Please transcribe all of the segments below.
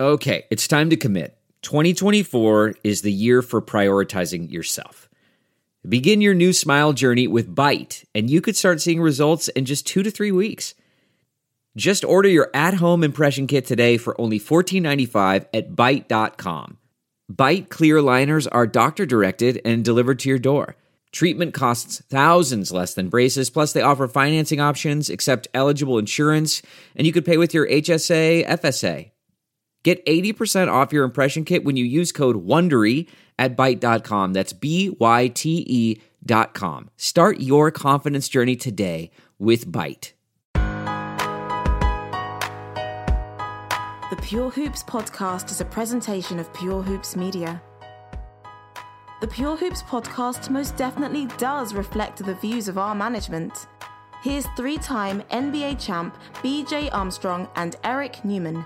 Okay, it's time to commit. 2024 is the year for prioritizing yourself. Begin your new smile journey with Byte, and you could start seeing results in just 2 to 3 weeks. Just order your at-home impression kit today for only $14.95 at Byte.com. Byte clear liners are doctor-directed and delivered to your door. Treatment costs thousands less than braces, plus they offer financing options, accept eligible insurance, and you could pay with your HSA, FSA. Get 80% off your impression kit when you use code WONDERY at Byte.com. That's BYTE.com. Start your confidence journey today with Byte. The Pure Hoops podcast is a presentation of Pure Hoops Media. The Pure Hoops podcast most definitely does reflect the views of our management. Here's 3-time NBA champ BJ Armstrong and Eric Newman.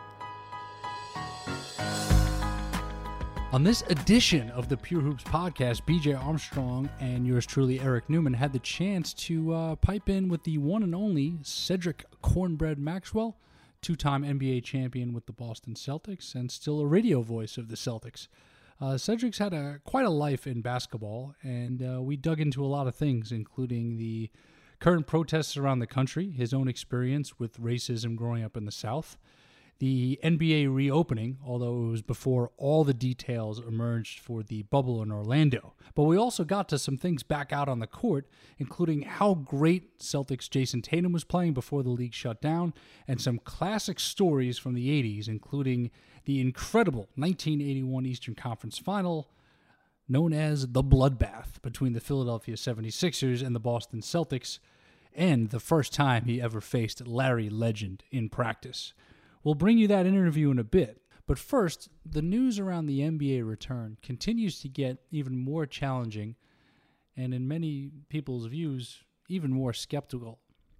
On this edition of the Pure Hoops podcast, BJ Armstrong and yours truly, Eric Newman, had the chance to pipe in with the one and only Cedric Cornbread Maxwell, 2-time NBA champion with the Boston Celtics and still a radio voice of the Celtics. Cedric's had quite a life in basketball, and we dug into a lot of things, including the current protests around the country, his own experience with racism growing up in the South, the NBA reopening, although it was before all the details emerged for the bubble in Orlando. But we also got to some things back out on the court, including how great Celtics Jason Tatum was playing before the league shut down, and some classic stories from the 80s, including the incredible 1981 Eastern Conference Final, known as the Bloodbath, between the Philadelphia 76ers and the Boston Celtics, and the first time he ever faced Larry Legend in practice. We'll bring you that interview in a bit, but first, the news around the NBA return continues to get even more challenging and, in many people's views, even more skeptical.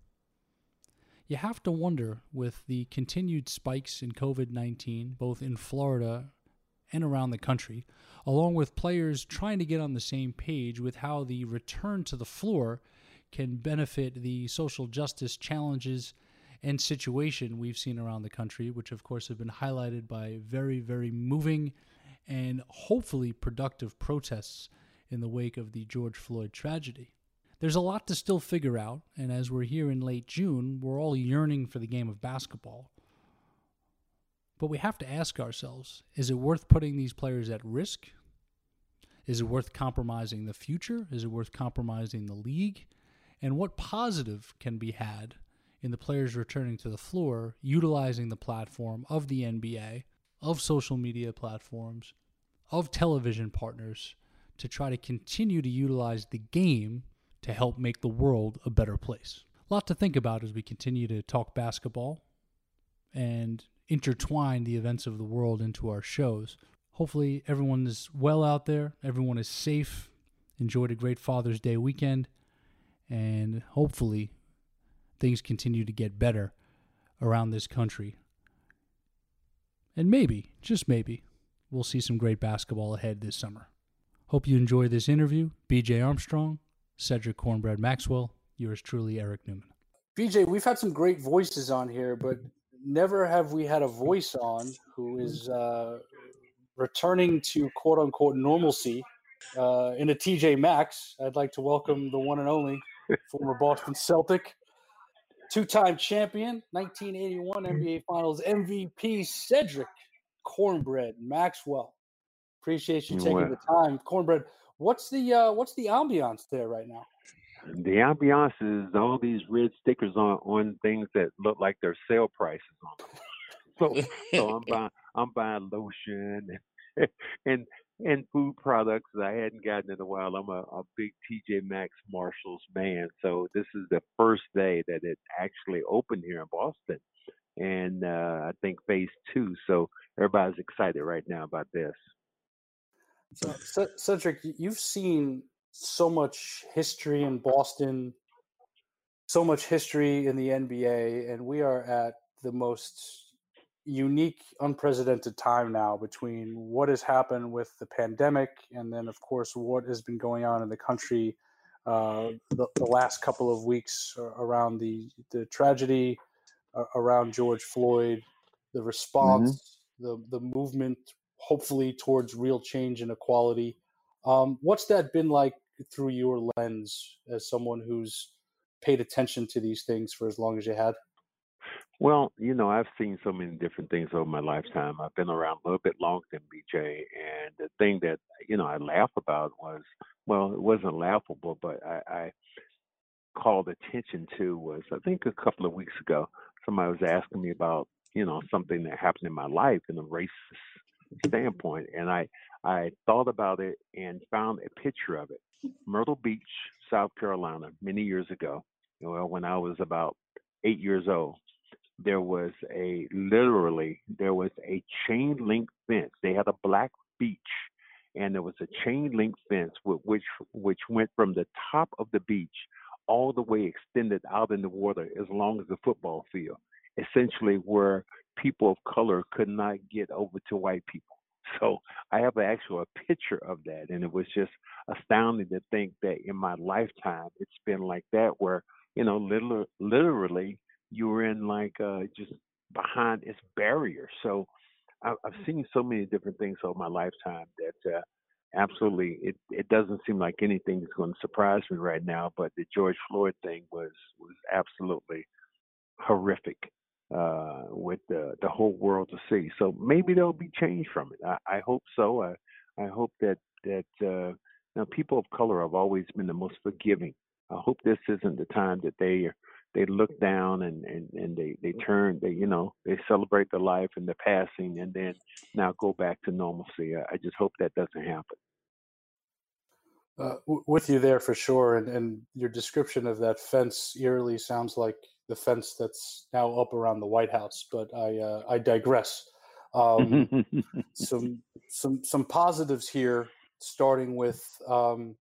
You have to wonder, with the continued spikes in COVID-19, both in Florida and around the country, along with players trying to get on the same page with how the return to the floor can benefit the social justice challenges and situation we've seen around the country, which of course have been highlighted by very, very moving and hopefully productive protests in the wake of the George Floyd tragedy. There's a lot to still figure out, and as we're here in late June, we're all yearning for the game of basketball. But we have to ask ourselves, is it worth putting these players at risk? Is it worth compromising the future? Is it worth compromising the league? And what positive can be had in the players returning to the floor, utilizing the platform of the NBA, of social media platforms, of television partners, to try to continue to utilize the game to help make the world a better place? A lot to think about as we continue to talk basketball and intertwine the events of the world into our shows. Hopefully everyone is well out there, everyone is safe, enjoyed a great Father's Day weekend, and hopefully things continue to get better around this country. And maybe, just maybe, we'll see some great basketball ahead this summer. Hope you enjoy this interview. BJ Armstrong, Cedric Cornbread Maxwell, yours truly, Eric Newman. BJ, we've had some great voices on here, but never have we had a voice on who is returning to quote-unquote normalcy in a TJ Maxx. I'd like to welcome the one and only former Boston Celtic, 2-time champion, 1981 NBA Finals MVP, Cedric Cornbread Maxwell. Appreciate you taking the time. Cornbread, what's the ambiance there right now? The ambiance is all these red stickers on things that look like they're sale prices on them. So I'm buying lotion and food products that I hadn't gotten in a while. I'm a big TJ Maxx Marshalls man. So this is the first day that it actually opened here in Boston. And I think phase 2. So everybody's excited right now about this. So, Cedric, you've seen so much history in Boston, so much history in the NBA, and we are at the most unique, unprecedented time now between what has happened with the pandemic and then, of course, what has been going on in the country the last couple of weeks around the tragedy around George Floyd, the response the movement, hopefully towards real change and equality. What's that been like through your lens as someone who's paid attention to these things for as long as you had? Well, I've seen so many different things over my lifetime. I've been around a little bit longer than BJ, and the thing that I laugh about was, well, it wasn't laughable, but I called attention to was, I think a couple of weeks ago, somebody was asking me about something that happened in my life in a racist standpoint, and I thought about it and found a picture of it. Myrtle Beach, South Carolina, many years ago, when I was about 8 years old. There was a chain link fence. They had a black beach, and there was a chain link fence which went from the top of the beach all the way extended out in the water as long as the football field, essentially where people of color could not get over to white people. So I have a picture of that, and it was just astounding to think that in my lifetime it's been like that, where literally you were in just behind its barrier. So I've seen so many different things over my lifetime that absolutely it doesn't seem like anything is going to surprise me right now. But the George Floyd thing was absolutely horrific with the whole world to see. So maybe there'll be change from it. I hope so. I hope that people of color have always been the most forgiving. I hope this isn't the time that they look down and they turn, they celebrate the life and the passing and then now go back to normalcy. I just hope that doesn't happen. With you there for sure, and your description of that fence eerily sounds like the fence that's now up around the White House. But I digress. Some positives here, starting with some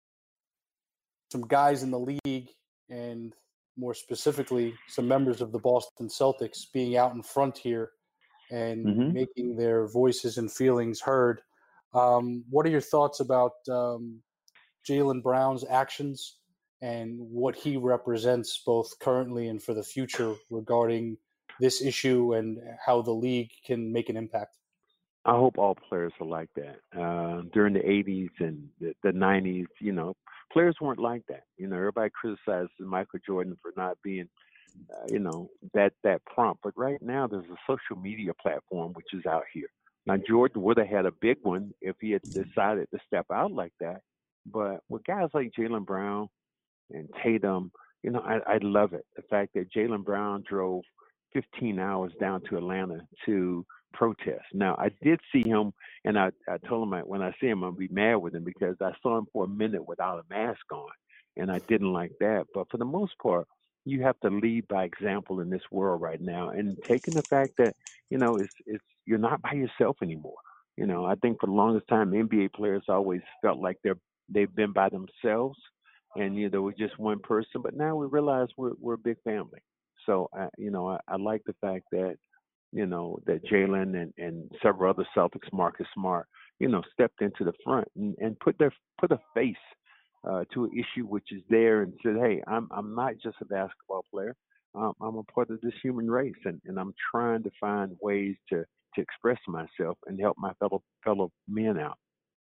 guys in the league, and more specifically, some members of the Boston Celtics being out in front here and making their voices and feelings heard. What are your thoughts about Jaylen Brown's actions and what he represents both currently and for the future regarding this issue and how the league can make an impact? I hope all players are like that. During the 80s and the 90s, players weren't like that. Everybody criticizes Michael Jordan for not being, that prompt. But right now there's a social media platform which is out here. Now, Jordan would have had a big one if he had decided to step out like that. But with guys like Jaylen Brown and Tatum, I love it. The fact that Jaylen Brown drove 15 hours down to Atlanta to protest. Now, I did see him, and I told him when I see him, I'll be mad with him because I saw him for a minute without a mask on, and I didn't like that. But for the most part, you have to lead by example in this world right now, and taking the fact that it's you're not by yourself anymore. I think for the longest time, NBA players always felt like they've been by themselves, and there was just one person. But now we realize we're a big family. So I like the fact that that Jaylen and several other Celtics, Marcus Smart, stepped into the front and put a face to an issue which is there and said, hey, I'm not just a basketball player. I'm a part of this human race, and I'm trying to find ways to express myself and help my fellow men out.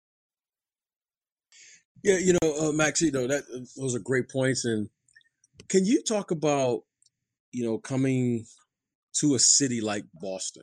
Yeah, Max, those are great points. And can you talk about, coming to a city like Boston,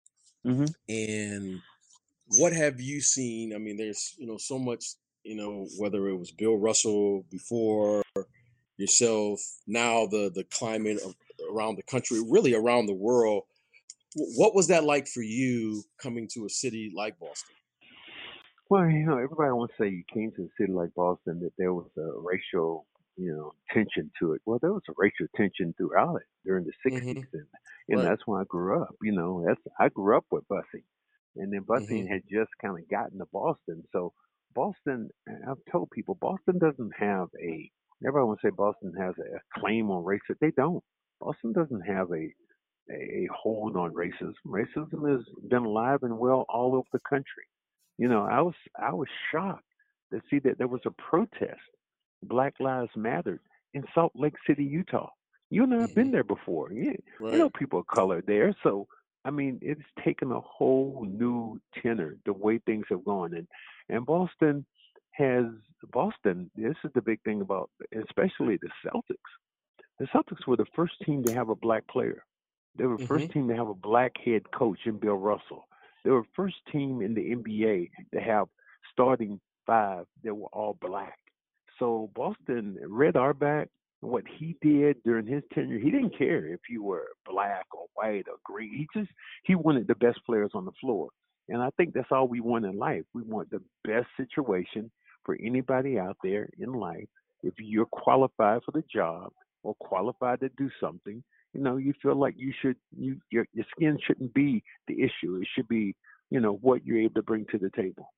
and what have you seen? I mean, there's, so much, whether it was Bill Russell before, yourself, now the climate around the country, really around the world. What was that like for you coming to a city like Boston? Well, everybody wants to say you came to a city like Boston that there was a racial, tension to it. Well, there was a racial tension throughout it during the 60s, and that's when I grew up. I grew up with busing, and then busing had just kind of gotten to Boston. So Boston, I've told people, Boston doesn't have everybody wants to say Boston has a claim on racism. They don't. Boston doesn't have a hold on racism. Racism has been alive and well all over the country. I was shocked to see that there was a protest, Black Lives Matter, in Salt Lake City, Utah. You and I have been there before. You know people of color there. So I mean, it's taken a whole new tenor the way things have gone, and has Boston. This is the big thing about, especially the Celtics. The Celtics were the first team to have a black player. They were the first team to have a black head coach in Bill Russell. They were the first team in the NBA to have starting five that were all black. So Boston, Red Auerbach, what he did during his tenure, he didn't care if you were black or white or green. He wanted the best players on the floor. And I think that's all we want in life. We want the best situation for anybody out there in life. If you're qualified for the job or qualified to do something, you feel like your skin shouldn't be the issue. It should be, what you're able to bring to the table.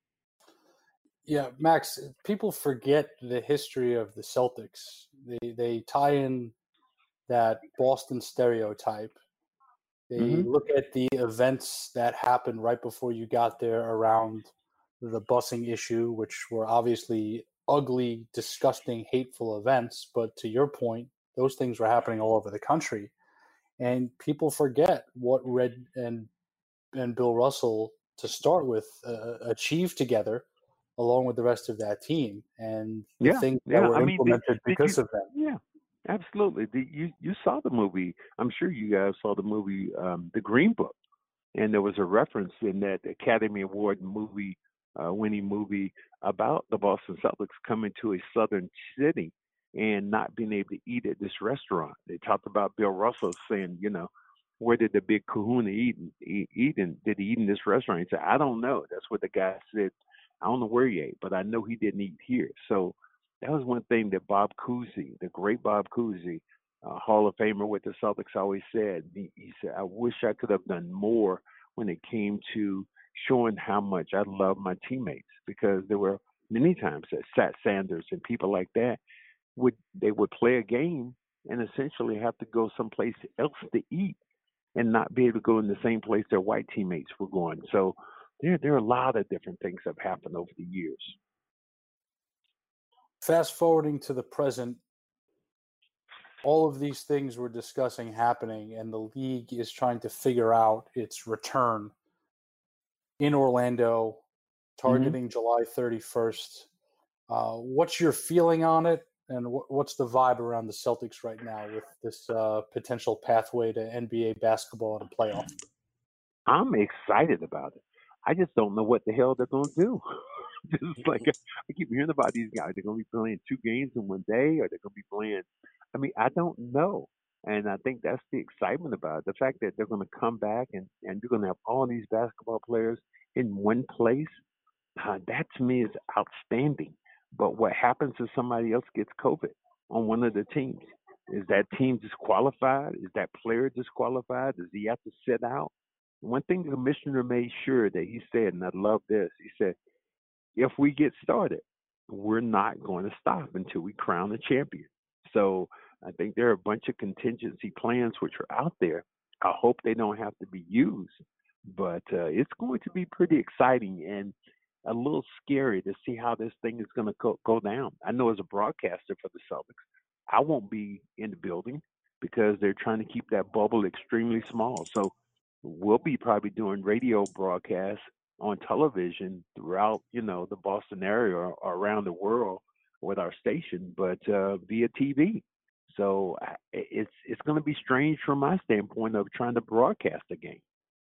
Yeah, Max, people forget the history of the Celtics. They tie in that Boston stereotype. They look at the events that happened right before you got there around the busing issue, which were obviously ugly, disgusting, hateful events. But to your point, those things were happening all over the country. And people forget what Red and Bill Russell, to start with, achieved together, along with the rest of that team, and the things that were implemented because of them. Yeah, absolutely. You saw the movie. I'm sure you guys saw the movie, The Green Book, and there was a reference in that Academy Award movie, winning movie, about the Boston Celtics coming to a southern city and not being able to eat at this restaurant. They talked about Bill Russell saying, where did the big kahuna eat? And did he eat in this restaurant? He said, I don't know. That's what the guy said. I don't know where he ate, but I know he didn't eat here. So that was one thing that Bob Cousy, the great Bob Cousy, Hall of Famer with the Celtics, always said. He said, I wish I could have done more when it came to showing how much I love my teammates, because there were many times that Sat Sanders and people like that would play a game and essentially have to go someplace else to eat and not be able to go in the same place their white teammates were going. So there are a lot of different things that have happened over the years. Fast forwarding to the present, all of these things we're discussing happening, and the league is trying to figure out its return in Orlando, targeting July 31st. What's your feeling on it, and what's the vibe around the Celtics right now with this potential pathway to NBA basketball and a playoff? I'm excited about it. I just don't know what the hell they're going to do. Just like I keep hearing about these guys. They're going to be playing 2 games in one day, or they're going to be playing. I mean, I don't know. And I think that's the excitement about it. The fact that they're going to come back and you're going to have all these basketball players in one place, that to me is outstanding. But what happens if somebody else gets COVID on one of the teams? Is that team disqualified? Is that player disqualified? Does he have to sit out? One thing the commissioner made sure that he said, and I love this, he said, if we get started, we're not going to stop until we crown a champion. So I think there are a bunch of contingency plans which are out there. I hope they don't have to be used, but it's going to be pretty exciting and a little scary to see how this thing is going to go down. I know as a broadcaster for the Celtics, I won't be in the building because they're trying to keep that bubble extremely small. So we'll be probably doing radio broadcasts on television throughout, the Boston area or around the world with our station, but via TV. So it's going to be strange from my standpoint of trying to broadcast a game.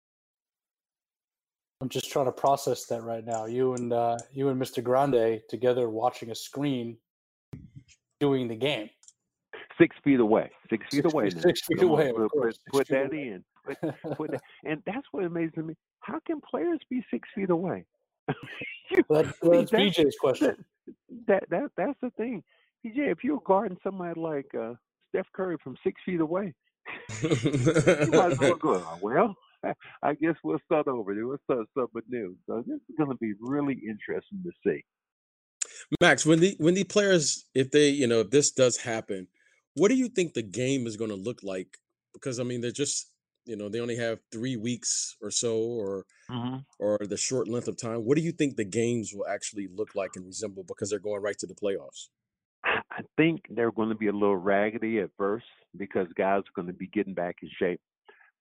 I'm just trying to process that right now. You and Mr. Grande together watching a screen doing the game. 6 feet away. 6 feet away now. 6 feet away. Put that in. Put that. And that's what amazes me. How can players be 6 feet away? That's BJ's question. That's the thing. BJ, if you're guarding somebody like Steph Curry from 6 feet away, you might as well go, well, I guess we'll start over. We'll start something new. So this is going to be really interesting to see. Max, when the players, if this does happen, what do you think the game is going to look like? Because I mean, they're just, they only have 3 weeks or so, or the short length of time. What do you think the games will actually look like and resemble? Because they're going right to the playoffs. I think they're going to be a little raggedy at first because guys are going to be getting back in shape.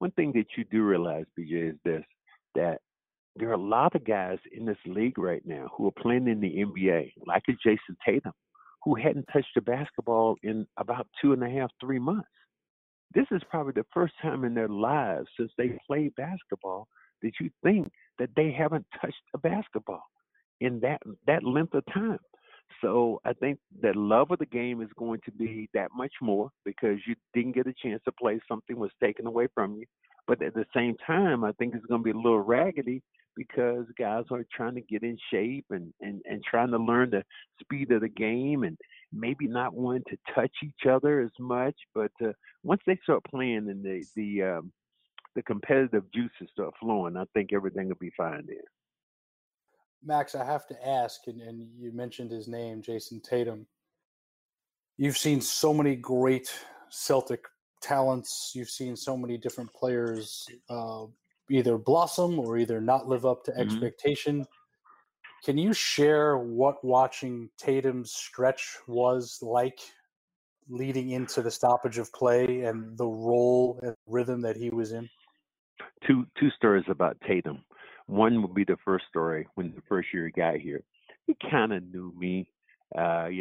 one thing that you do realize, BJ, is this, that there are a lot of guys in this league right now who are playing in the NBA, like a Jason Tatum, who hadn't touched a basketball in about 2.5, 3 months. This is probably the first time in their lives since they played basketball that you think that they haven't touched a basketball in that length of time. So I think the love of the game is going to be that much more because you didn't get a chance to play, something was taken away from you. But at the same time, I think it's going to be a little raggedy because guys are trying to get in shape and trying to learn the speed of the game and maybe not wanting to touch each other as much. But once they start playing and the competitive juices start flowing, I think everything will be fine there. Max, I have to ask, and you mentioned his name, Jason Tatum. You've seen so many great Celtic talents. You've seen so many different players either blossom or either not live up to expectation. Can you share what watching Tatum's stretch was like leading into the stoppage of play and the role and rhythm that he was in? Two stories about Tatum. One would be the first story when the first year he got here. He kind of knew me, and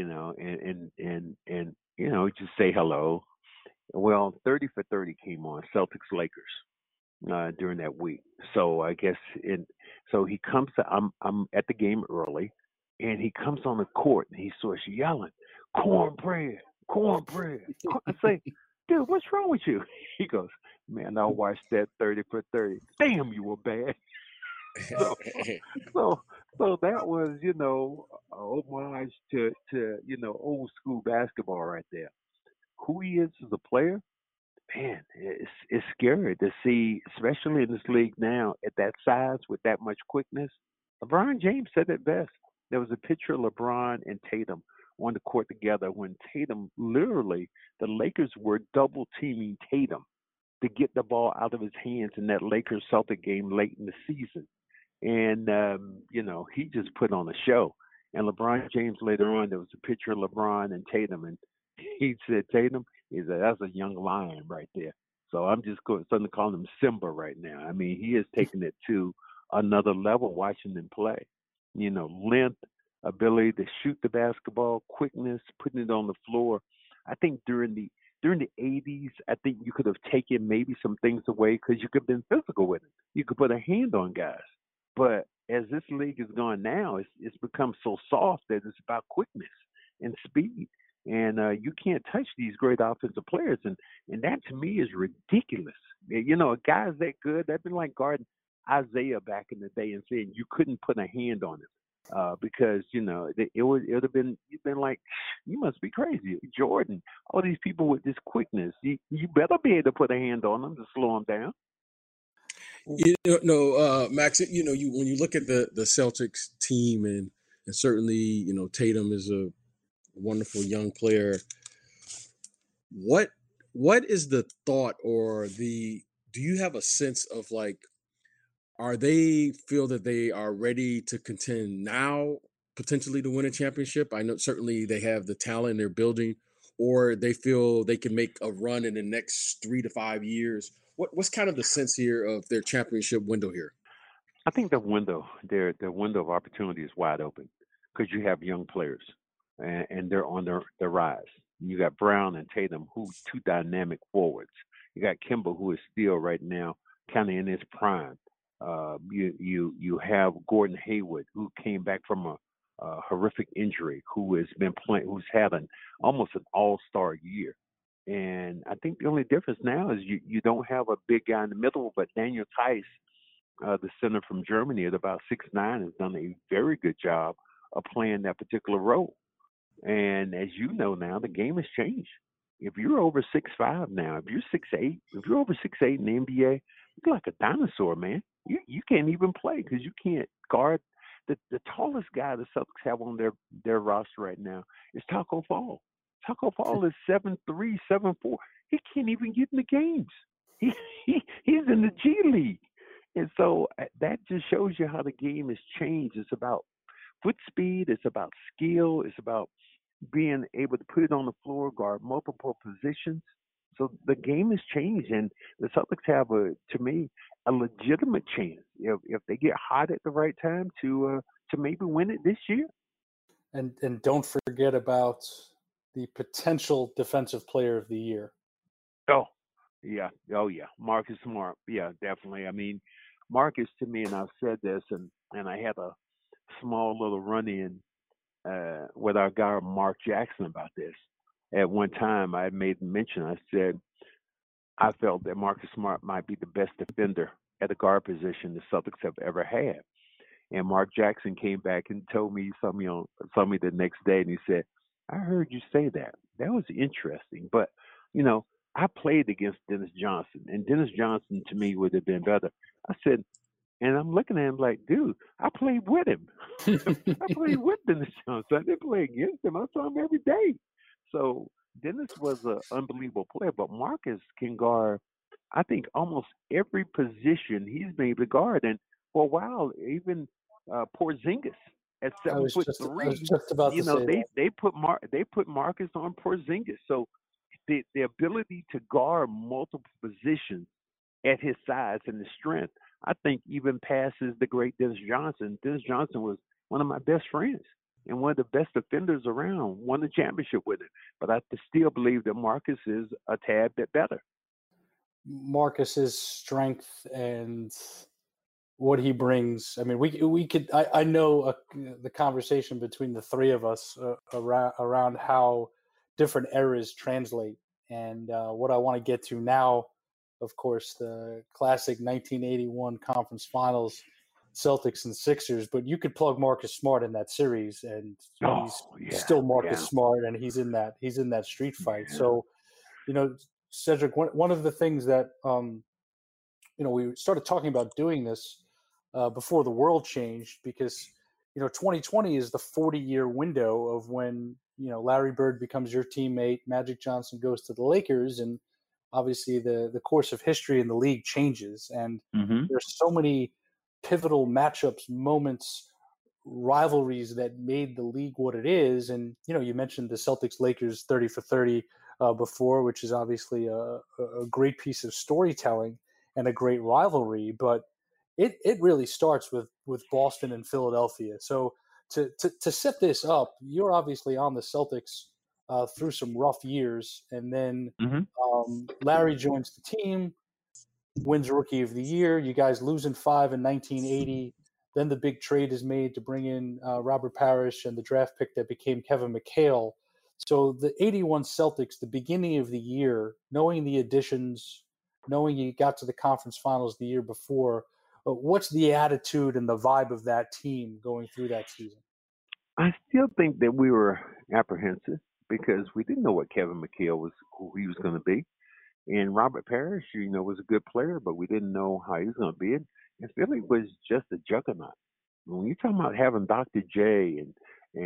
just say hello. Well, 30 for 30 came on Celtics Lakers during that week. So I guess so he comes to I'm at the game early, and he comes on the court and he starts yelling, "Cornbread, cornbread!" I say, "Dude, what's wrong with you?" He goes, "Man, I watched that 30 for 30. Damn, you were bad." So that was, homage to old school basketball right there. Who he is as a player, man, it's scary to see, especially in this league now at that size with that much quickness. LeBron James said it best. There was a picture of LeBron and Tatum on the court together when Tatum, literally, the Lakers were double teaming Tatum to get the ball out of his hands in that Lakers Celtic game late in the season. And, he just put on a show. And LeBron James later on, there was a picture of LeBron and Tatum. And he said, Tatum, that's a young lion right there. So I'm just starting to call him Simba right now. I mean, he is taking it to another level watching him play. Length, ability to shoot the basketball, quickness, putting it on the floor. I think during the 80s, I think you could have taken maybe some things away because you could have been physical with it. You could put a hand on guys. But as this league is going now, it's become so soft that it's about quickness and speed. And you can't touch these great offensive players. And that, to me, is ridiculous. A guy's that good, that'd been like guarding Isaiah back in the day and saying you couldn't put a hand on him because, it would have been, you've been like, you must be crazy. Jordan, all these people with this quickness, you better be able to put a hand on them to slow them down. Max, when you look at the Celtics team and certainly, Tatum is a wonderful young player. What is the thought do you have a sense of are they feel that they are ready to contend now, potentially to win a championship? I know certainly they have the talent they're building, or they feel they can make a run in the next 3 to 5 years. What's kind of the sense here of their championship window here? I think the window of opportunity is wide open because you have young players and they're on their rise. You got Brown and Tatum, who two dynamic forwards. You got Kemba, who is still right now kind of in his prime. You have Gordon Hayward, who came back from a horrific injury, who has been playing, who's had almost an all-star year. And I think the only difference now is you don't have a big guy in the middle, but Daniel Theis, the center from Germany at about 6'9", has done a very good job of playing that particular role. And as you know now, the game has changed. If you're over 6'5" now, if you're 6'8", if you're over 6'8" in the NBA, you're like a dinosaur, man. You can't even play because you can't guard. The tallest guy the Celtics have on their roster right now is Taco Fall. Taco Fall is 7'3", 7'4". He can't even get in the games. He's in the G League. And so that just shows you how the game has changed. It's about foot speed. It's about skill. It's about being able to put it on the floor, guard multiple positions. So the game has changed, and the Celtics have to me, a legitimate chance if they get hot at the right time to maybe win it this year. And don't forget about the potential Defensive Player of the Year. Oh, yeah. Oh, yeah. Marcus Smart. Yeah, definitely. I mean, Marcus to me, and I've said this, and I had a small little run-in with our guy Mark Jackson about this. At one time, I had made mention. I said I felt that Marcus Smart might be the best defender at the guard position the Celtics have ever had. And Mark Jackson came back and told me, saw me the next day, and he said, "I heard you say that. That was interesting, but I played against Dennis Johnson, and Dennis Johnson to me would have been better." I said, and I'm looking at him like, dude, I played with him. I played with Dennis Johnson. I didn't play against him. I saw him every day. So Dennis was an unbelievable player, but Marcus can guard, I think, almost every position he's been able to guard. And for a while, even Porzingis at 7'3", I was just about to say that. they put Marcus on Porzingis. So the ability to guard multiple positions at his size and his strength, I think, even passes the great Dennis Johnson. Dennis Johnson was one of my best friends and one of the best defenders around, won the championship with him. But I still believe that Marcus is a tad bit better. Marcus's strength and what he brings. I mean, we could. I know the conversation between the three of us around how different eras translate, and what I want to get to now, of course, the classic 1981 conference finals, Celtics and Sixers. But you could plug Marcus Smart in that series, and he's still Marcus Smart, and he's in that street fight. Yeah. So, Cedric, one of the things that we started talking about doing this before the world changed, because 2020 is the 40-year window of when Larry Bird becomes your teammate, Magic Johnson goes to the Lakers, and obviously the course of history in the league changes, and there's so many pivotal matchups, moments, rivalries that made the league what it is. And you mentioned the Celtics Lakers 30 for 30 before, which is obviously a great piece of storytelling and a great rivalry, but it really starts with Boston and Philadelphia. So to set this up, you're obviously on the Celtics through some rough years, and then Larry joins the team, wins Rookie of the Year. You guys lose in 5 in 1980. Then the big trade is made to bring in Robert Parrish and the draft pick that became Kevin McHale. So the 81 Celtics, the beginning of the year, knowing the additions, knowing you got to the conference finals the year before, what's the attitude and the vibe of that team going through that season? I still think that we were apprehensive because we didn't know what Kevin McHale was, who he was going to be. And Robert Parrish, was a good player, but we didn't know how he was going to be. And Philly was just a juggernaut. When you're talking about having Dr. J and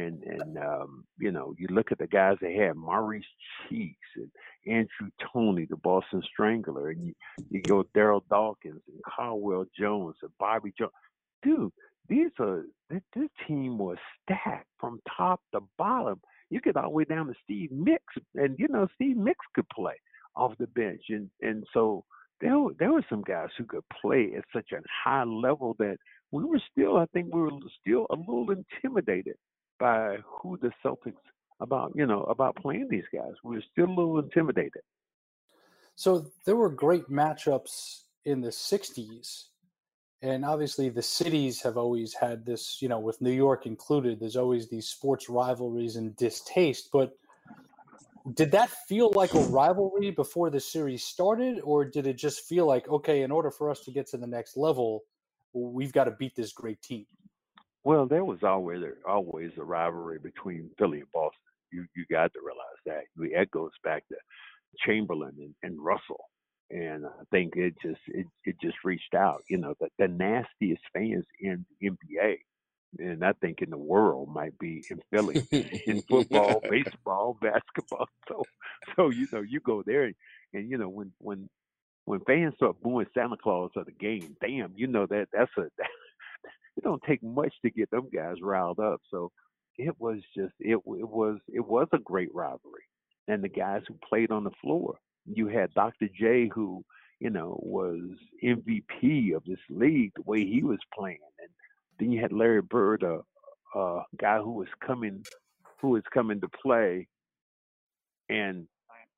you look at the guys they had, Maurice Cheeks and Andrew Toney, the Boston Strangler, and you go Daryl Dawkins and Caldwell Jones and Bobby Jones. Dude, this team was stacked from top to bottom. You get all the way down to Steve Mix, and Steve Mix could play off the bench, and so there were some guys who could play at such a high level that we were still a little intimidated by who the Celtics about playing these guys. We were still a little intimidated. So there were great matchups in the 60s, and obviously the cities have always had this, with New York included, there's always these sports rivalries and distaste. But did that feel like a rivalry before the series started, or did it just feel like, okay, in order for us to get to the next level, we've got to beat this great team? Well, there was always a rivalry between Philly and Boston. You got to realize that. That goes back to Chamberlain and Russell, and I think it just reached out. The nastiest fans in the NBA, and I think in the world might be in Philly in football, baseball, basketball. So you go there, and when fans start booing Santa Claus at the game, damn, that's it don't take much to get them guys riled up. So it was a great rivalry, and the guys who played on the floor, You had Dr. J, who, was MVP of this league, the way he was playing. And then you had Larry Bird, a guy who was coming to play. And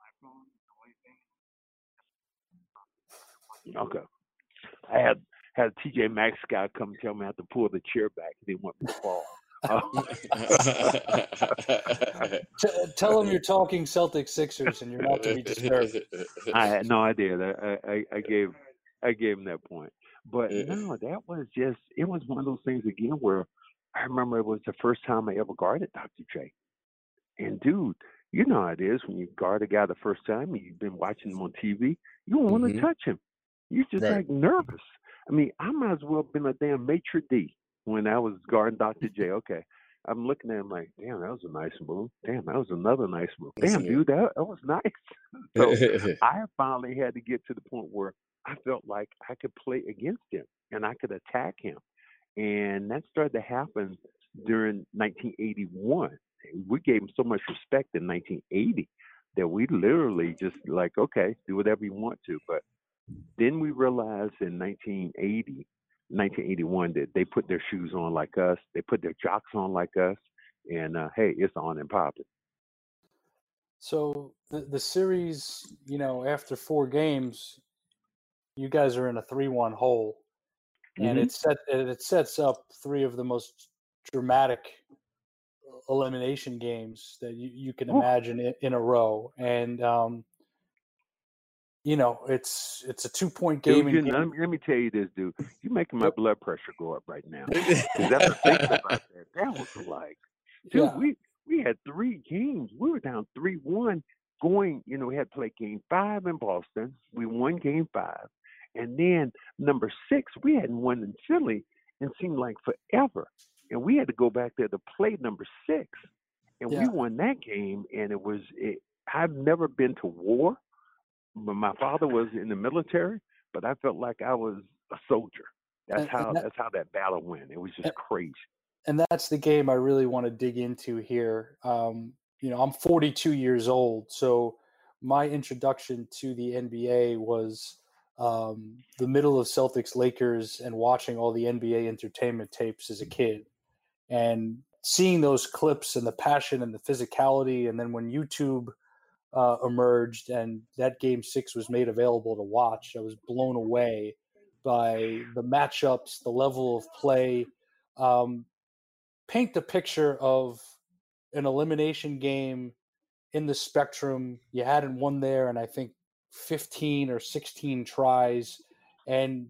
okay, I had TJ Maxx guy come tell me I had to pull the chair back. He didn't want me to fall. Tell him you're talking Celtics Sixers and you're not to be disturbed. I had no idea that I gave him that point. But no, that was it was one of those things again where I remember it was the first time I ever guarded Dr. J. And dude, you know how it is when you guard a guy the first time and you've been watching him on TV, you don't want to touch him. You're just like nervous. I mean, I might as well have been a damn maitre d' when I was guarding Dr. J. Okay. I'm looking at him like, damn, that was a nice move. Damn, that was another nice move. Damn, dude, that was nice. So I finally had to get to the point where I felt like I could play against him and I could attack him. And that started to happen during 1981. We gave him so much respect in 1980 that we literally just like, okay, do whatever you want to. But then we realized in 1981 that they put their shoes on like us. They put their jocks on like us. And, hey, it's on and popping. So the series, after 4 games, you guys are in a 3-1 hole. And it sets up 3 of the most dramatic elimination games that you can imagine in a row. And, it's a 2-point game. Dude, let me tell you this, dude. You're making my blood pressure go up right now. Because after thinking about that was like, dude, we had 3 games. We were down 3-1 going, we had played game 5 in Boston. We won game 5. And then number 6, we hadn't won in Philly and seemed like forever. And we had to go back there to play number 6. And we won that game. And I've never been to war. But my father was in the military, but I felt like I was a soldier. That's how that battle went. It was just crazy. And that's the game I really want to dig into here. I'm 42 years old, so my introduction to the NBA was the middle of Celtics Lakers and watching all the NBA entertainment tapes as a kid. And seeing those clips and the passion and the physicality, and then when YouTube emerged and that game 6 was made available to watch, I was blown away by the matchups, the level of play. Paint the picture of an elimination game in the Spectrum. You hadn't won there, and I think 15 or 16 tries, and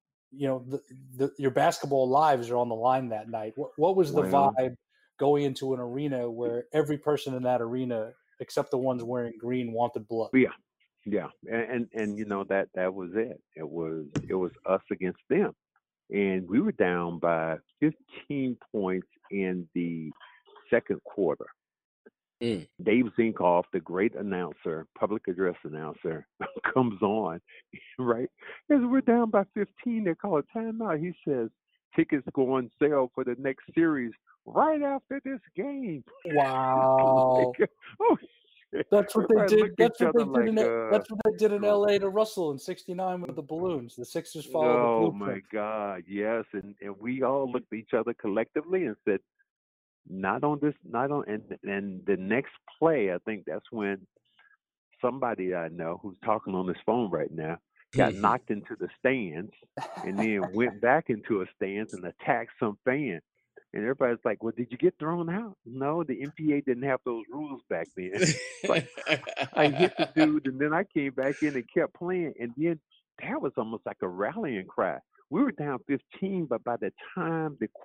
your basketball lives are on the line that night. What was the vibe going into an arena where every person in that arena, except the ones wearing green, wanted blood? Yeah, and that was it. It was us against them, and we were down by 15 points in the second quarter. Dave Zinkoff, the great announcer, public address announcer, comes on, right? As we're down by 15, they call a timeout. He says, tickets go on sale for the next series right after this game. Wow. Like, oh, shit. That's what they did. That's what they did in LA to Russell in '69 with the balloons. The Sixers followed the blueprint. Oh my God, yes. And we all looked at each other collectively and said, not on. And the next play, I think that's when somebody I know who's talking on his phone right now got knocked into the stands and then went back into a stands and attacked some fan. And everybody's like, well, did you get thrown out? No, the NBA didn't have those rules back then. Like, I hit the dude, and then I came back in and kept playing. And then that was almost like a rallying cry. We were down 15, but by the time they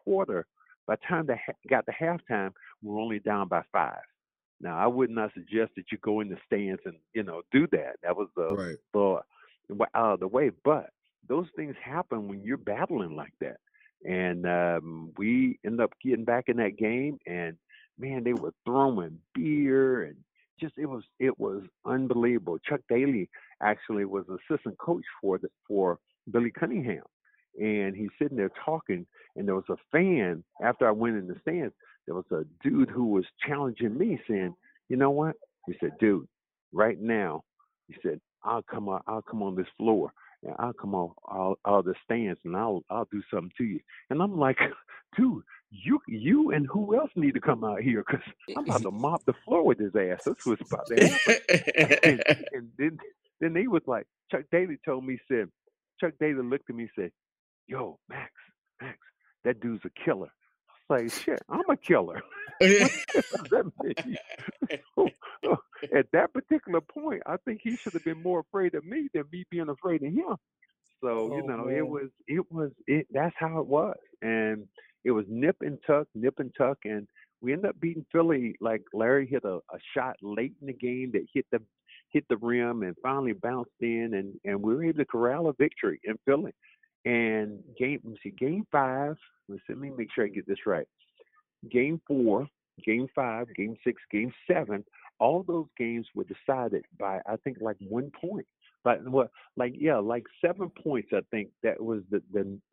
got to halftime, we were only down by 5. Now, I would not suggest that you go in the stands and, do that. That was out of the way. But those things happen when you're battling like that. And we ended up getting back in that game, and man, they were throwing beer and just it was unbelievable. Chuck Daly actually was assistant coach for Billy Cunningham, and he's sitting there talking, and there was a fan after I went in the stands. There was a dude who was challenging me, saying, "You know what?" He said, "Dude, right now," he said, I'll come on this floor, and I'll come off all the stands, and I'll do something to you. And I'm like, dude, you and who else need to come out here? Because I'm about to mop the floor with his ass. That's what's about to happen. and then he was like, Chuck Daly told me, said, Chuck Daly looked at me and said, yo, Max, that dude's a killer. I was like, shit, I'm a killer. What does that mean? At that particular point, I think he should have been more afraid of me than me being afraid of him. So, Man. that's how it was. And it was nip and tuck, and we ended up beating Philly. Like Larry hit a shot late in the game that hit the rim and finally bounced in, and we were able to corral a victory in Philly. And game 5, let me make sure I get this right. Game 4, Game 5, Game 6, Game 7, all those games were decided by, I think, like 1 point. Like 7 points. I think that was the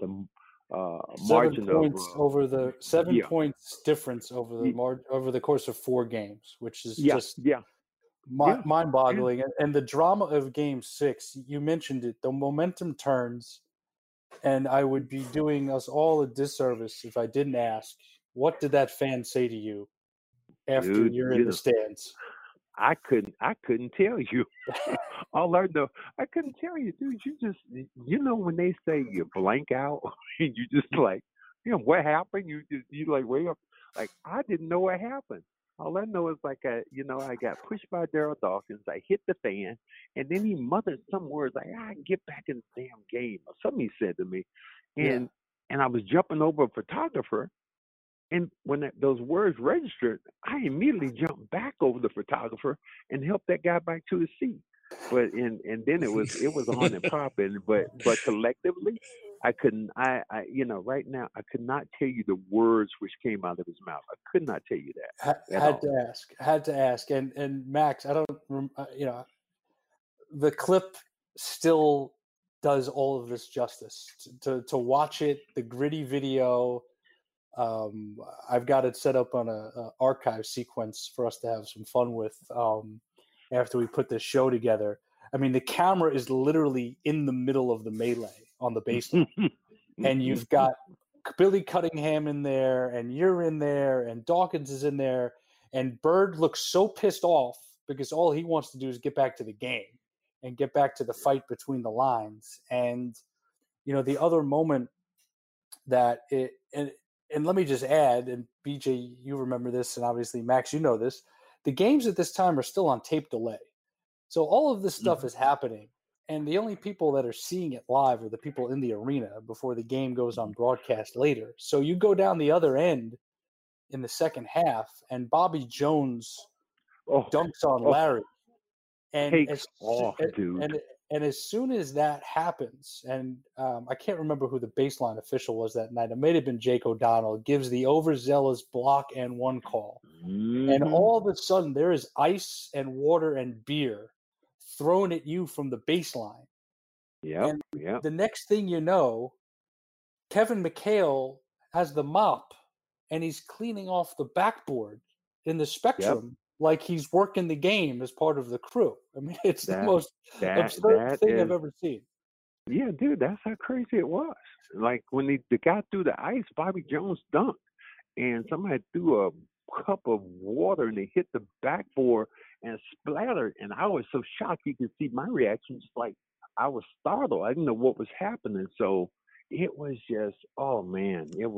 margin 7 points of over the 7 points difference over the over the course of 4 games, which is just mind-boggling. And the drama of Game 6, you mentioned it. The momentum turns, and I would be doing us all a disservice if I didn't ask, what did that fan say to you after you're in the stands? I couldn't tell you. All I know, I couldn't tell you, dude. You just, when they say you blank out, and you just like, what happened? You like wake up, like I didn't know what happened. All I know is like I got pushed by Daryl Dawkins. I hit the fan, and then he muttered some words like, get back in the damn game, or something he said to me, and I was jumping over a photographer. And when those words registered, I immediately jumped back over the photographer and helped that guy back to his seat. But and then it was on and popping. But collectively, I couldn't. Right now I could not tell you the words which came out of his mouth. I could not tell you that. Had to ask. And Max, I don't. The clip still does all of this justice. To watch it, the gritty video. I've got it set up on a archive sequence for us to have some fun with after we put this show together. I mean, the camera is literally in the middle of the melee on the baseline, and you've got Billy Cunningham in there, and you're in there, and Dawkins is in there, and Bird looks so pissed off because all he wants to do is get back to the game and get back to the fight between the lines. And the other moment that and let me just add, and BJ, you remember this, and obviously Max, you know this, the games at this time are still on tape delay. So all of this stuff is happening, and the only people that are seeing it live are the people in the arena before the game goes on broadcast later. So you go down the other end in the second half, and Bobby Jones dunks on Larry. And takes off, dude. And as soon as that happens, and I can't remember who the baseline official was that night. It may have been Jake O'Donnell. Gives the overzealous block and 1 call. Mm-hmm. And all of a sudden, there is ice and water and beer thrown at you from the baseline. Yeah. The next thing you know, Kevin McHale has the mop, and he's cleaning off the backboard in the Spectrum. Like he's working the game as part of the crew. I mean, it's the most absurd thing I've ever seen. Yeah, dude, that's how crazy it was. Like when the guy threw the ice, Bobby Jones dunked, and somebody threw a cup of water and they hit the backboard and splattered. And I was so shocked. You could see my reaction, just like I was startled. I didn't know what was happening. So it was just, oh man, it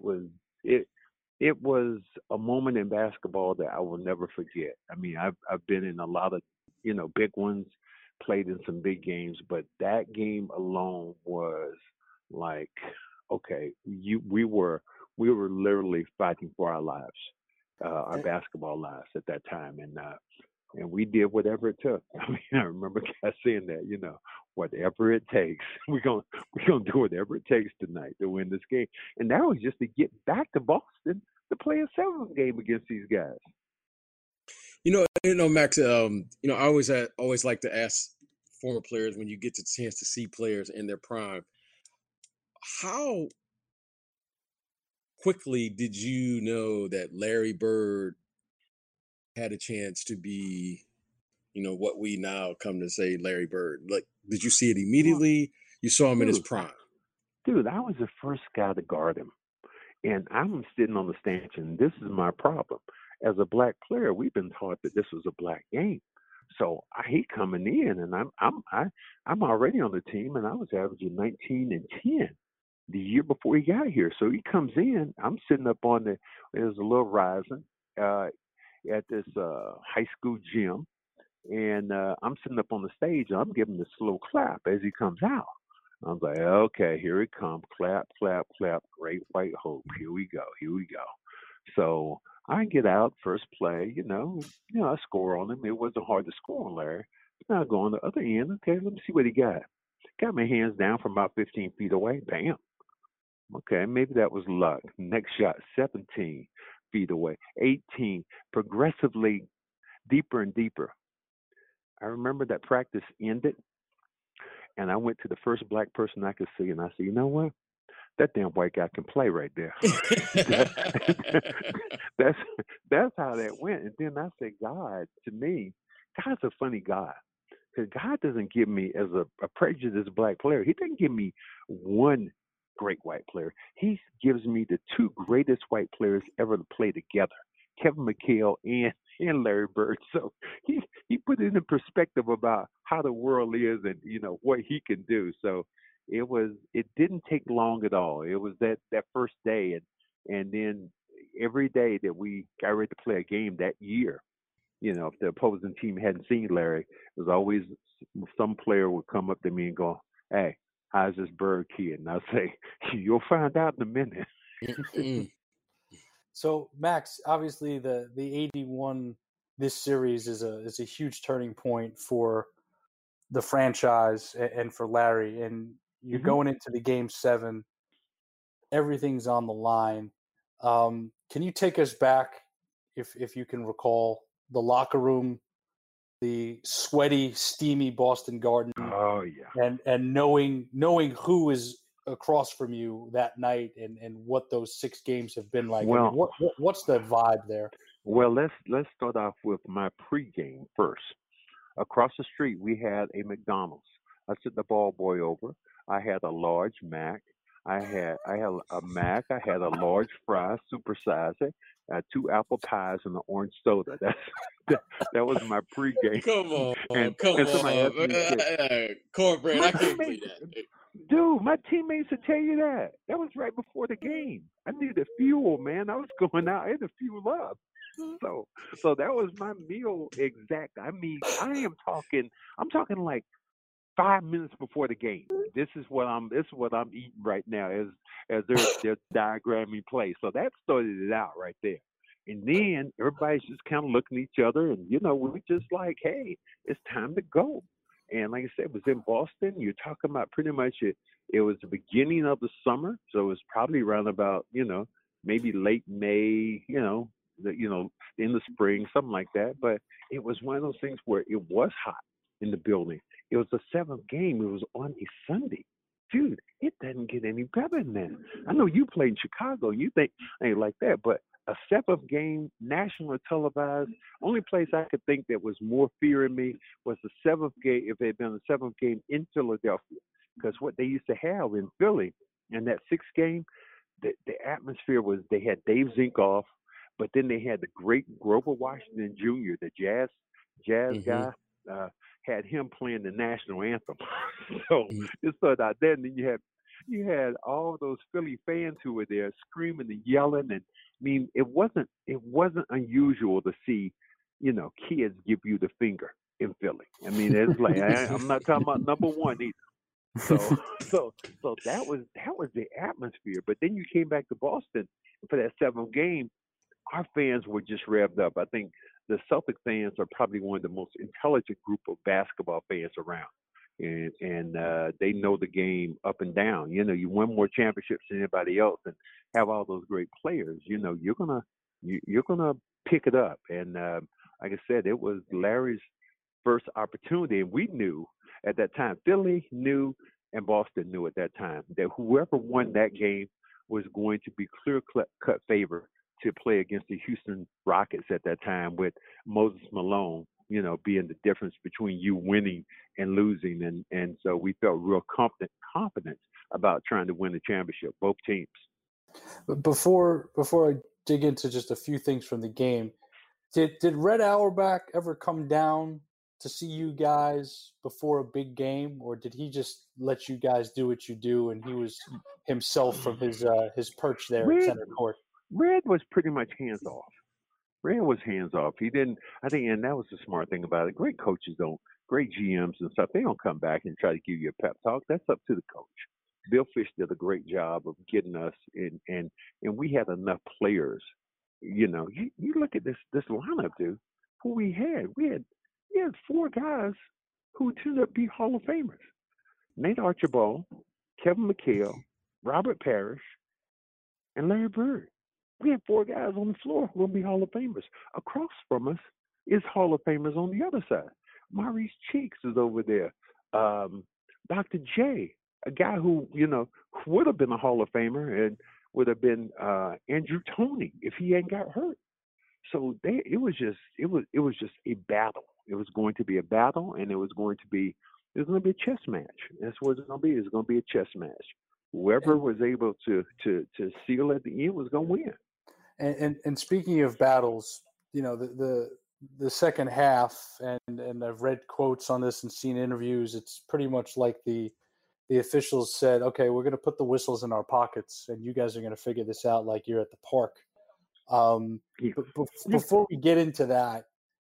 was a moment in basketball that I will never forget. I mean, I've been in a lot of, big ones, played in some big games, but that game alone was like, okay, we were literally fighting for our lives, our basketball lives at that time, and we did whatever it took. I mean, I remember guys saying that, whatever it takes, we're gonna do whatever it takes tonight to win this game, and that was just to get back to Boston to play a 7th game against these guys. Max. I always like to ask former players when you get the chance to see players in their prime, how quickly did you know that Larry Bird had a chance to be what we now come to say Larry Bird? Like, did you see it immediately? You saw him in his prime. Dude, I was the first guy to guard him. And I'm sitting on the stanchion. This is my problem. As a black player, we've been taught that this was a black game. So I hate coming in, and I'm already on the team, and I was averaging 19 and 10 the year before he got here. So he comes in. I'm sitting up on there's a little rising at this high school gym, and I'm sitting up on the stage, and I'm giving the slow clap as he comes out. I was like, okay, here it comes. Clap, clap, clap. Great White Hope. Here we go. So I get out first play, I score on him. It wasn't hard to score on Larry. Now I go on the other end. Okay, let me see what he got. Got my hands down from about 15 feet away. Bam. Okay, maybe that was luck. Next shot, 17 feet away. 18, progressively deeper and deeper. I remember that practice ended. And I went to the first black person I could see, and I said, you know what? That damn white guy can play right there. That's how that went. And then I said, God, to me, God's a funny God. Because God doesn't give me, as a prejudiced black player, he doesn't give me one great white player. He gives me the two greatest white players ever to play together, Kevin McHale and Larry Bird. So he put it in perspective about how the world is and what he can do. So it didn't take long at all. It was that first day, and then every day that we got ready to play a game that year, if the opposing team hadn't seen Larry, it was always some player would come up to me and go, "Hey, how's this Bird kid?" And I'll say, "You'll find out in a minute." So Max, obviously the 81 this series is a huge turning point for the franchise and for Larry. And you're going into the game 7, everything's on the line. Can you take us back, if you can recall, the locker room, the sweaty, steamy Boston Garden? Oh yeah. And knowing who is across from you that night and what those 6 games have been like. Well, I mean, what's the vibe there? Well, let's start off with my pregame first. Across the street, we had a McDonald's. I sent the ball boy over. I had a large Mac. I had a Mac. I had a large fry, supersize it. 2 apple pies and an orange soda. That was my pregame. Come on, Cornbread. I can't believe that. Dude, my teammates would tell you that. That was right before the game. I needed fuel, man. I was going out. I had to fuel up. So that was my meal exact. I mean, I'm talking like 5 minutes before the game. This is what I'm eating right now as they're diagramming play. So that started it out right there. And then everybody's just kind of looking at each other, and we're just like, hey, it's time to go. And like I said, it was in Boston. You're talking about pretty much it was the beginning of the summer, so it was probably around about maybe late May, in the spring, something like that. But it was one of those things where it was hot in the building. It was the 7th game. It was on a Sunday. Dude, it doesn't get any better than that. I know you played in Chicago. You think ain't like that, but a 7th game, national televised. Only place I could think that was more fear in me was the 7th game, if it had been the 7th game in Philadelphia. Because what they used to have in Philly in that 6th game, the atmosphere was they had Dave Zinkoff, but then they had the great Grover Washington Jr., the jazz guy, had him playing the national anthem. So it started out there, and then you had all those Philly fans who were there screaming and yelling, and I mean, it wasn't unusual to see, kids give you the finger in Philly. I mean, it's like I'm not talking about number 1 either. So that was the atmosphere. But then you came back to Boston for that 7th game. Our fans were just revved up. I think the Celtic fans are probably one of the most intelligent group of basketball fans around. And they know the game up and down. You win more championships than anybody else, and have all those great players. You're gonna pick it up. And like I said, it was Larry's first opportunity, and we knew at that time. Philly knew, and Boston knew at that time that whoever won that game was going to be clear-cut favor to play against the Houston Rockets at that time with Moses Malone, being the difference between you winning and losing. And so we felt real confident about trying to win the championship, both teams. But before I dig into just a few things from the game, did Red Auerbach ever come down to see you guys before a big game, or did he just let you guys do what you do and he was himself from his perch there at center court? Red was pretty much hands off. Red was hands off. He didn't, I think, and that was the smart thing about it. Great coaches great GMs and stuff, they don't come back and try to give you a pep talk. That's up to the coach. Bill Fish did a great job of getting us in, and we had enough players. You look at this lineup, dude, who we had. We had 4 guys who turned up to be Hall of Famers. Nate Archibald, Kevin McHale, Robert Parrish, and Larry Bird. We had 4 guys on the floor who will be Hall of Famers. Across from us is Hall of Famers on the other side. Maurice Cheeks is over there. Dr. J, a guy who, would have been a Hall of Famer and would have been Andrew Toney if he hadn't got hurt. So it was just a battle. It was going to be a battle, and it was going to be a chess match. That's what it's going to be. It's going to be a chess match. Whoever was able to seal at the end was going to win. And speaking of battles, the second half, and I've read quotes on this and seen interviews. It's pretty much like the officials said, "Okay, we're going to put the whistles in our pockets, and you guys are going to figure this out like you're at the park." But before we get into that,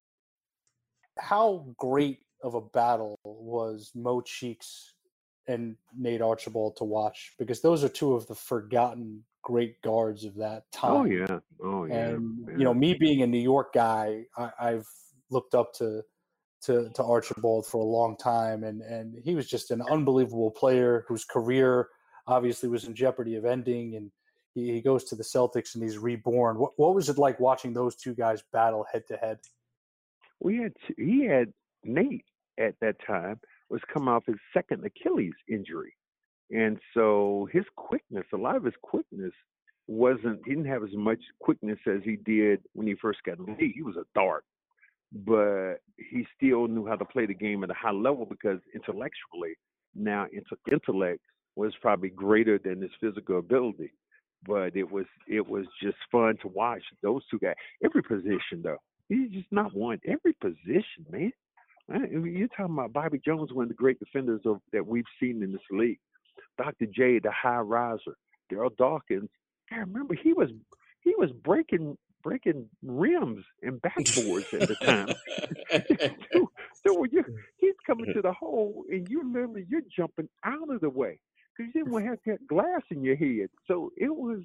how great of a battle was Mo Cheeks and Nate Archibald to watch? Because those are 2 of the forgotten great guards of that time. Oh yeah. And me being a New York guy, I've looked up to Archibald for a long time, and he was just an unbelievable player whose career obviously was in jeopardy of ending, and he goes to the Celtics and he's reborn. What was it like watching those 2 guys battle head to head? He had Nate at that time was coming off his second Achilles injury. And so a lot of his quickness he didn't have as much quickness as he did when he first got in the league. He was a dart, but he still knew how to play the game at a high level because intellectually, now intellect was probably greater than his physical ability. But it was just fun to watch those 2 guys. Every position, though. He's just not one. Every position, man. You're talking about Bobby Jones, one of the great defenders that we've seen in this league. Dr. J, the high riser. Daryl Dawkins. I remember he was breaking rims and backboards at the time. So when he's coming to the hole, and you're jumping out of the way because you didn't have that glass in your head. So it was,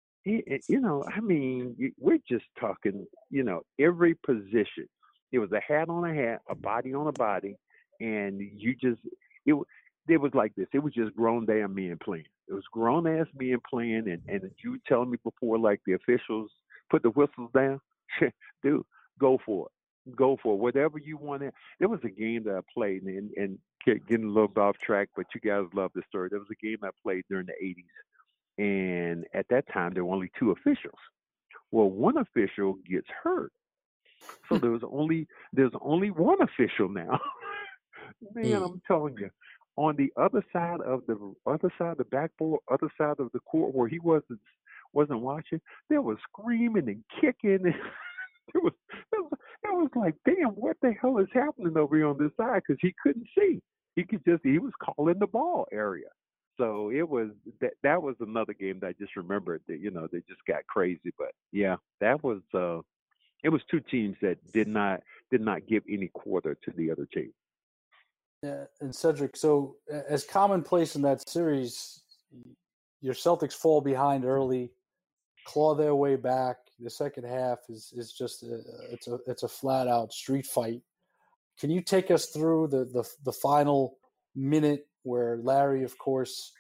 we're just talking, every position. It was a hat on a hat, a body on a body, and it was like this. It was just grown damn men playing. It was grown ass men playing, and you were telling me before, like the officials put the whistles down. Dude, go for it. Go for it. Whatever you want. There was a game that I played, and getting a little off track, but you guys love the story. There was a game I played during the 80s, and at that time there were only 2 officials. Well, one official gets hurt, so there's only one official now. Man, I'm telling you. On the other side of the backboard, other side of the court where he wasn't watching, there was screaming and kicking. And it was like, damn, what the hell is happening over here on this side? Because he couldn't see. He was calling the ball area. So it was that was another game that I just remembered that they just got crazy. But yeah, that was it was 2 teams that did not give any quarter to the other team. Yeah, and Cedric, so as commonplace in that series, your Celtics fall behind early, claw their way back. The second half is just it's a flat out street fight. Can you take us through the final minute where Larry, of course,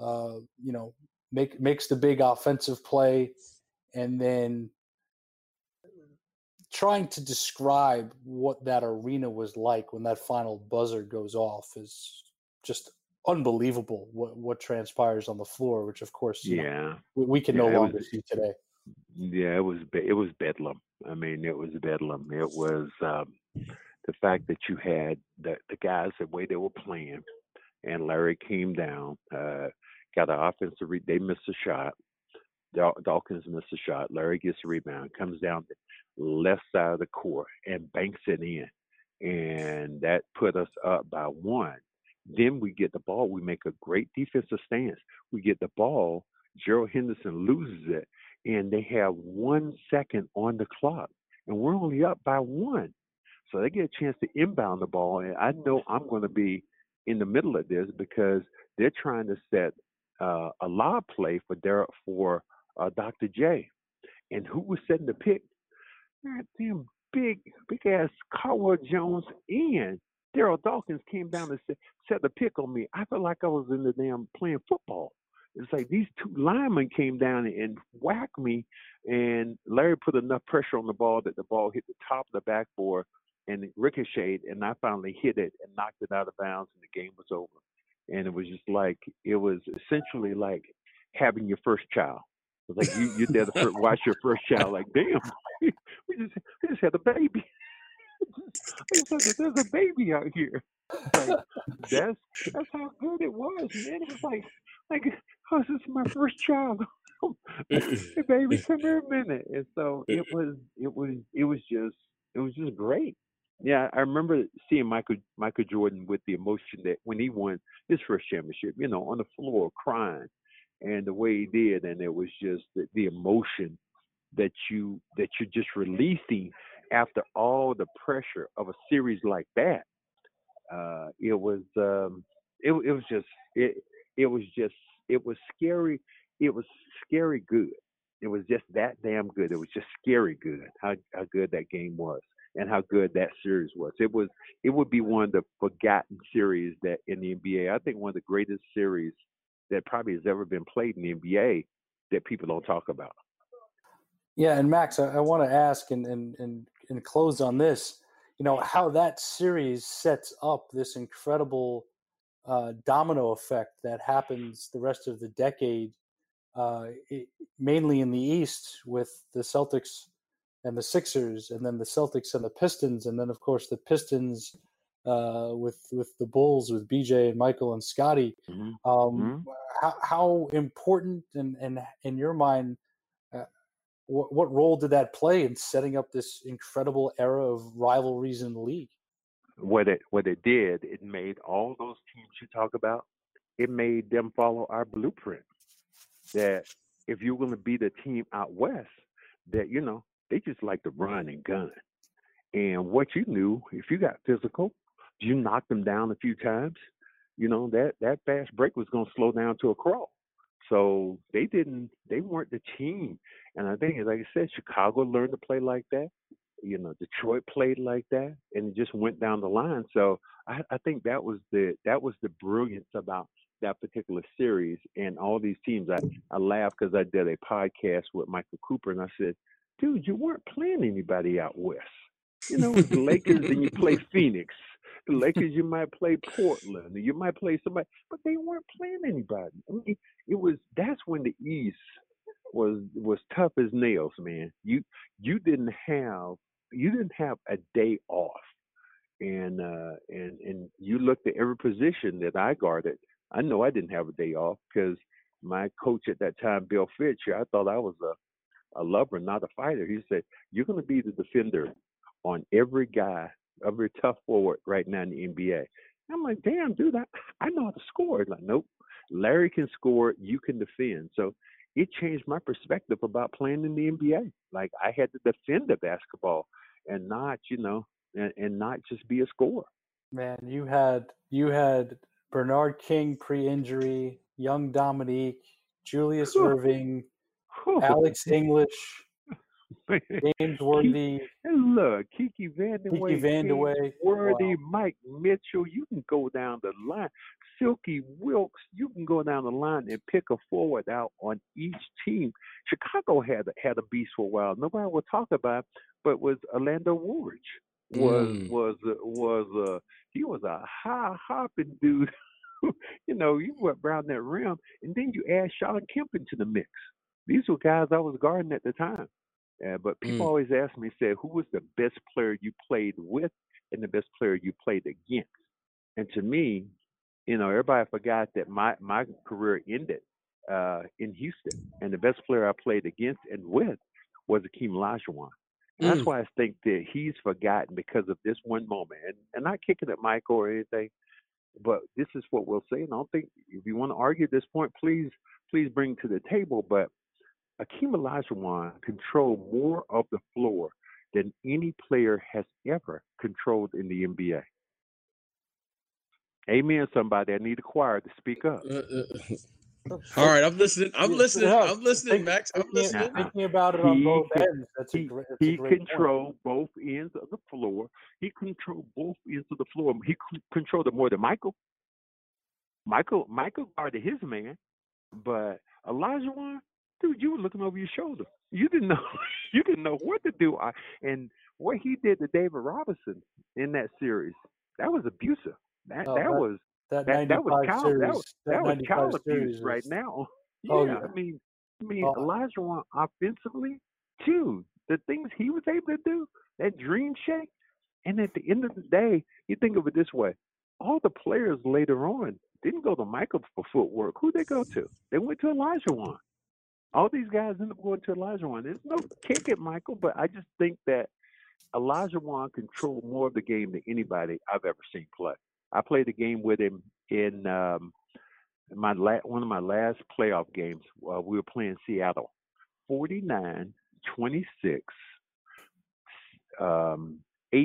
makes the big offensive play, and then trying to describe what that arena was like when that final buzzer goes off is just unbelievable. What transpires on the floor, which of course, we can no longer see today. Yeah, it was bedlam. I mean, it was bedlam. It was the fact that you had the guys the way they were playing, and Larry came down, got an offensive they missed a shot. Dawkins missed a shot. Larry gets a rebound, comes down the left side of the court and banks it in. And that put us up by one. Then we get the ball. We make a great defensive stance. We get the ball. Gerald Henderson loses it, and they have 1 second on the clock. And we're only up by one. So they get a chance to inbound the ball. And I know I'm going to be in the middle of this because they're trying to set a lob play for Dr. J. And who was setting the pick? Damn big ass Caldwell Jones and Daryl Dawkins came down and set the pick on me. I felt like I was in the damn playing football. It's like these two linemen came down and whacked me, and Larry put enough pressure on the ball that the ball hit the top of the backboard and it ricocheted, and I finally hit it and knocked it out of bounds, and the game was over. And it was just like, it was essentially like having your first child. It was like you're there to watch your first child. Like, damn, we just had a baby. There's a baby out here. Like, that's how good it was, man. It was like, oh, this is my first child. Hey, baby, come here a minute. And so it was just great. Yeah, I remember seeing Michael Jordan with the emotion that when he won his first championship, on the floor crying, and the way he did, and it was just the emotion that you're just releasing after all the pressure of a series like that. It was scary. It was scary good. It was just that damn good. It was just scary good. How good that game was, and how good that series was. It would be one of the forgotten series that in the NBA. I think one of the greatest series that probably has ever been played in the NBA that people don't talk about. Yeah, and Max, I want to ask and close on this. How that series sets up this incredible domino effect that happens the rest of the decade, mainly in the East with the Celtics and the Sixers, and then the Celtics and the Pistons, and then of course the Pistons with the Bulls with BJ and Michael and Scotty. How important and in your mind, what role did that play in setting up this incredible era of rivalries in the league? What it did, it made all those teams you talk about, it made them follow our blueprint. That if you're going to beat a team out west, that they just like to run and gun. And what you knew, if you got physical, you knocked them down a few times, that fast break was going to slow down to a crawl. So they weren't the team. And I think, like I said, Chicago learned to play like that. Detroit played like that, and it just went down the line. So I think that was the brilliance about that particular series and all these teams. I laughed because I did a podcast with Michael Cooper, and I said, dude, you weren't playing anybody out west. The Lakers, and you play Phoenix. The Lakers, you might play Portland, you might play somebody, but they weren't playing anybody. I mean, that's when the East was tough as nails, man. You didn't have a day off, and you looked at every position that I guarded. I know I didn't have a day off because my coach at that time, Bill Fitch, I thought I was a lover, not a fighter. He said, you're going to be the defender on every guy, every tough forward right now in the NBA. I'm like, damn, dude, I know how to score. He's like, nope, Larry can score, you can defend. So it changed my perspective about playing in the NBA. Like, I had to defend the basketball and not, and not just be a scorer. Man, you had Bernard King pre-injury, young Dominique, Julius Erving, Alex English, James Worthy. And look, Kiki Vandeweghe, Worthy, wow. Mike Mitchell. You can go down the line. Silky Wilkes. You can go down the line and pick a forward out on each team. Chicago had a beast for a while. Nobody will talk about, but was Orlando Woolridge. He was a high hopping dude. You went around that rim, and then you add Sean Kemp into the mix. These were guys I was guarding at the time. But people always ask me, say, who was the best player you played with? and the best player you played against. And to me, everybody forgot that my career ended in Houston, and the best player I played against and with was Akeem Olajuwon. That's why I think that he's forgotten because of this one moment. And not kicking at Michael or anything, but this is what we'll say. And I don't think, if you want to argue this point, please bring to the table. But Akeem Olajuwon controlled more of the floor than any player has ever controlled in the NBA. Amen, somebody. I need a choir to speak up. All right, I'm listening. I'm listening, Max. I'm listening. Thinking about it on both ends. He controlled both ends of the floor. He controlled both ends of the floor. He controlled it more than Michael. Michael guarded his man, but Olajuwon, dude, you were looking over your shoulder. You didn't know what to do. And what he did to David Robinson in that series, that was abusive. That was child abuse right now. Yeah. I mean, Olajuwon offensively, too. The things he was able to do, that dream shake. And at the end of the day, you think of it this way: all the players later on didn't go to Michael for footwork. Who they go to? They went to Olajuwon. All these guys end up going to Olajuwon. There's no kick at Michael, but I just think that Olajuwon controlled more of the game than anybody I've ever seen play. I played a game with him in one of my last playoff games. We were playing Seattle, 49-26, 8-8.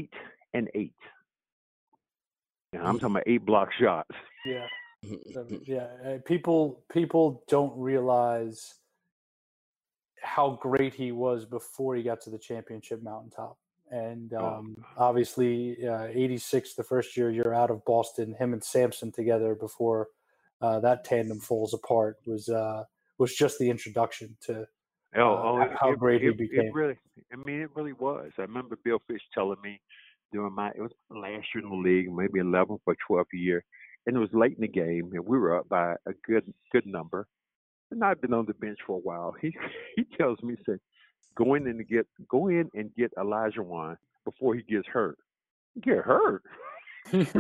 And I'm talking about 8 block shots. Yeah, yeah. People don't realize how great he was before he got to the championship mountaintop. And obviously, 86, the first year you're out of Boston, him and Sampson together before that tandem falls apart was just the introduction to how great he became. It really was. I remember Bill Fish telling me it was my last year in the league, maybe 11th or 12th year, and it was late in the game, and we were up by a good number. And I'd been on the bench for a while. He tells me, he said, Go in and get Olajuwon before he gets hurt. Get hurt? Dude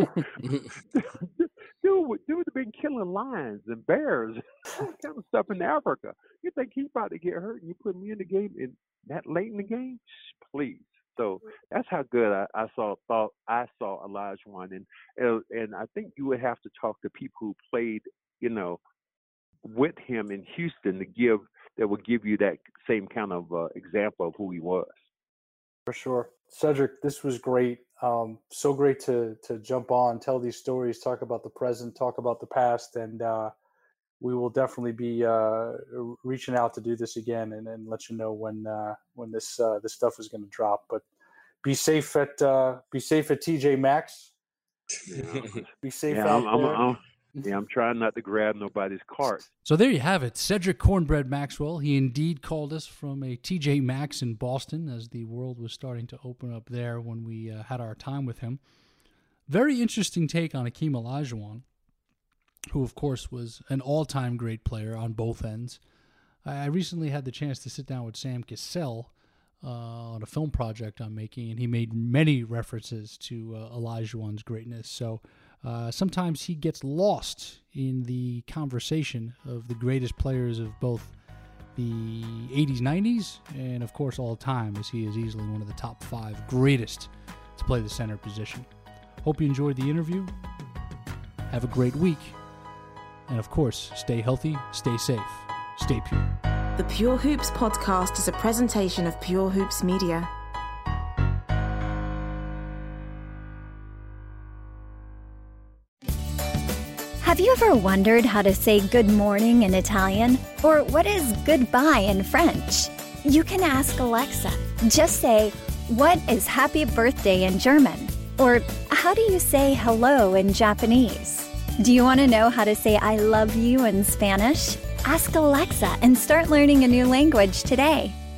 have been killing lions and bears, all kind of stuff in Africa. You think he's about to get hurt, and you put me in the game in that late in the game? Please. So that's how good I saw Olajuwon, and I think you would have to talk to people who played, with him in Houston that will give you that same kind of example of who he was. For sure. Cedric, this was great. So great to jump on, tell these stories, talk about the present, talk about the past, and we will definitely be reaching out to do this again and let you know when this stuff is going to drop. But be safe at TJ Maxx. Yeah. Be safe out there. I'm trying not to grab nobody's cart. So there you have it. Cedric Cornbread Maxwell. He indeed called us from a TJ Maxx in Boston as the world was starting to open up there when we had our time with him. Very interesting take on Akeem Olajuwon, who, of course, was an all-time great player on both ends. I recently had the chance to sit down with Sam Cassell on a film project I'm making, and he made many references to Olajuwon's greatness. So sometimes he gets lost in the conversation of the greatest players of both the 80s, 90s, and of course all time, as he is easily one of the top 5 greatest to play the center position. Hope you enjoyed the interview. Have a great week. And of course, stay healthy, stay safe, stay pure. The Pure Hoops podcast is a presentation of Pure Hoops Media. Have you ever wondered how to say good morning in Italian? Or what is goodbye in French? You can ask Alexa. Just say, what is happy birthday in German? Or how do you say hello in Japanese? Do you want to know how to say I love you in Spanish? Ask Alexa and start learning a new language today.